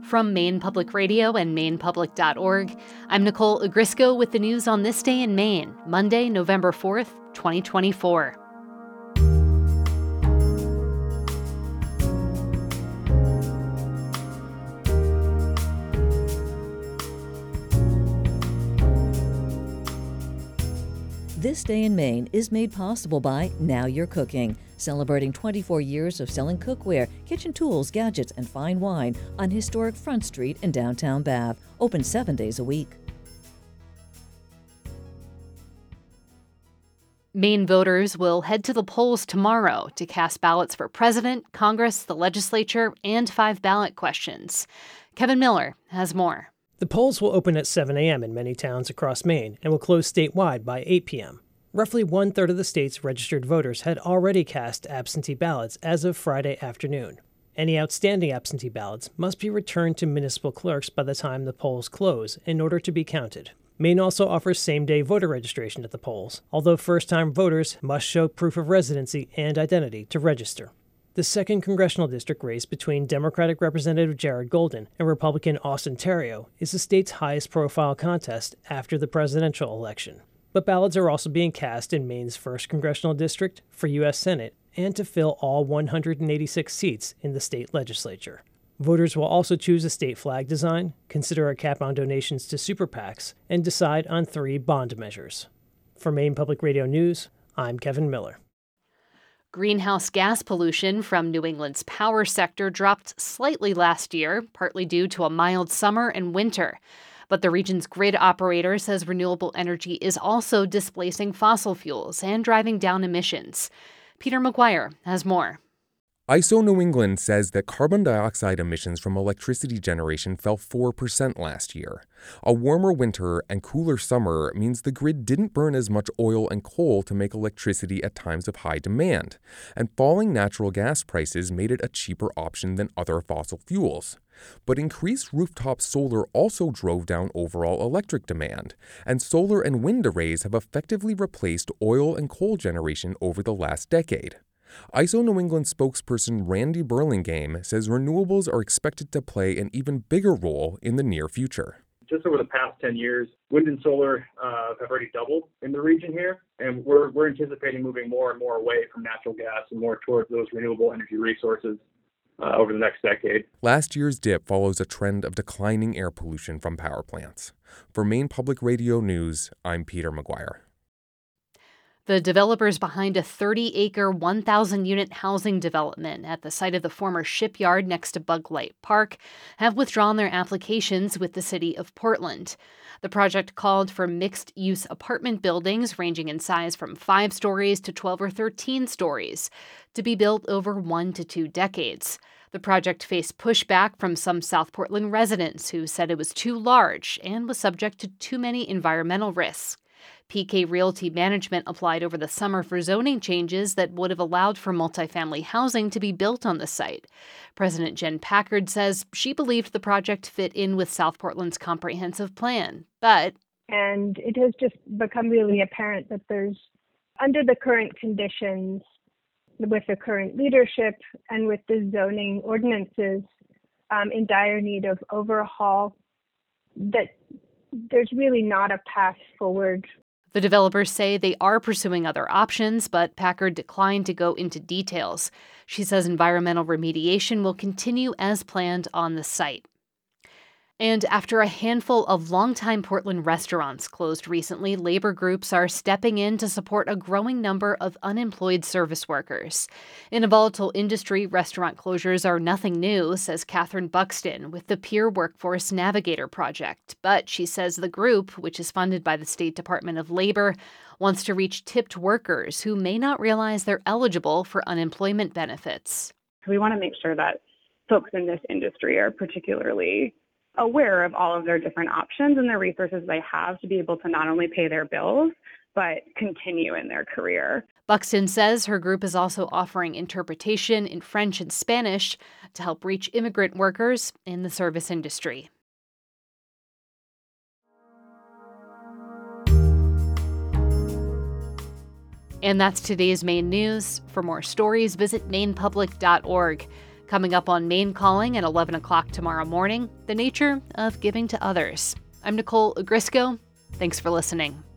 From Maine Public Radio and MainePublic.org, I'm Nicole Ogrysko with the news on this day in Maine, Monday, November 4th, 2024. This Day in Maine is made possible by Now You're Cooking, celebrating 24 years of selling cookware, kitchen tools, gadgets, and fine wine on historic Front Street in downtown Bath, open 7 days a week. Maine voters will head to the polls tomorrow to cast ballots for president, Congress, the legislature, and 5 ballot questions. Kevin Miller has more. The polls will open at 7 a.m. in many towns across Maine and will close statewide by 8 p.m. Roughly one-third of the state's registered voters had already cast absentee ballots as of Friday afternoon. Any outstanding absentee ballots must be returned to municipal clerks by the time the polls close in order to be counted. Maine also offers same-day voter registration at the polls, although first-time voters must show proof of residency and identity to register. The 2nd Congressional District race between Democratic Representative Jared Golden and Republican Austin Theriault is the state's highest-profile contest after the presidential election. But ballots are also being cast in Maine's 1st Congressional District for U.S. Senate and to fill all 186 seats in the state legislature. Voters will also choose a state flag design, consider a cap on donations to super PACs, and decide on 3 bond measures. For Maine Public Radio News, I'm Kevin Miller. Greenhouse gas pollution from New England's power sector dropped slightly last year, partly due to a mild summer and winter. But the region's grid operator says renewable energy is also displacing fossil fuels and driving down emissions. Peter McGuire has more. ISO New England says that carbon dioxide emissions from electricity generation fell 4% last year. A warmer winter and cooler summer means the grid didn't burn as much oil and coal to make electricity at times of high demand, and falling natural gas prices made it a cheaper option than other fossil fuels. But increased rooftop solar also drove down overall electric demand, and solar and wind arrays have effectively replaced oil and coal generation over the last decade. ISO New England spokesperson Randy Burlingame says renewables are expected to play an even bigger role in the near future. Just over the past 10 years, wind and solar have already doubled in the region here, and we're anticipating moving more and more away from natural gas and more towards those renewable energy resources over the next decade. Last year's dip follows a trend of declining air pollution from power plants. For Maine Public Radio News, I'm Peter McGuire. The developers behind a 30-acre, 1,000-unit housing development at the site of the former shipyard next to Bug Light Park have withdrawn their applications with the city of Portland. The project called for mixed-use apartment buildings ranging in size from 5 stories to 12 or 13 stories to be built over 1 to 2 decades. The project faced pushback from some South Portland residents who said it was too large and was subject to too many environmental risks. PK Realty Management applied over the summer for zoning changes that would have allowed for multifamily housing to be built on the site. President Jen Packard says she believed the project fit in with South Portland's comprehensive plan, And it has just become really apparent that there's, under the current conditions, with the current leadership and with the zoning ordinances in dire need of overhaul, that there's really not a path forward. The developers say they are pursuing other options, but Packard declined to go into details. She says environmental remediation will continue as planned on the site. And after a handful of longtime Portland restaurants closed recently, labor groups are stepping in to support a growing number of unemployed service workers. In a volatile industry, restaurant closures are nothing new, says Catherine Buxton with the Peer Workforce Navigator Project. But she says the group, which is funded by the State Department of Labor, wants to reach tipped workers who may not realize they're eligible for unemployment benefits. We want to make sure that folks in this industry are particularly aware of all of their different options and the resources they have to be able to not only pay their bills, but continue in their career. Buxton says her group is also offering interpretation in French and Spanish to help reach immigrant workers in the service industry. And that's today's Maine news. For more stories, visit MainePublic.org. Coming up on Maine Calling at 11 o'clock tomorrow morning, the nature of giving to others. I'm Nicole Ogrysko. Thanks for listening.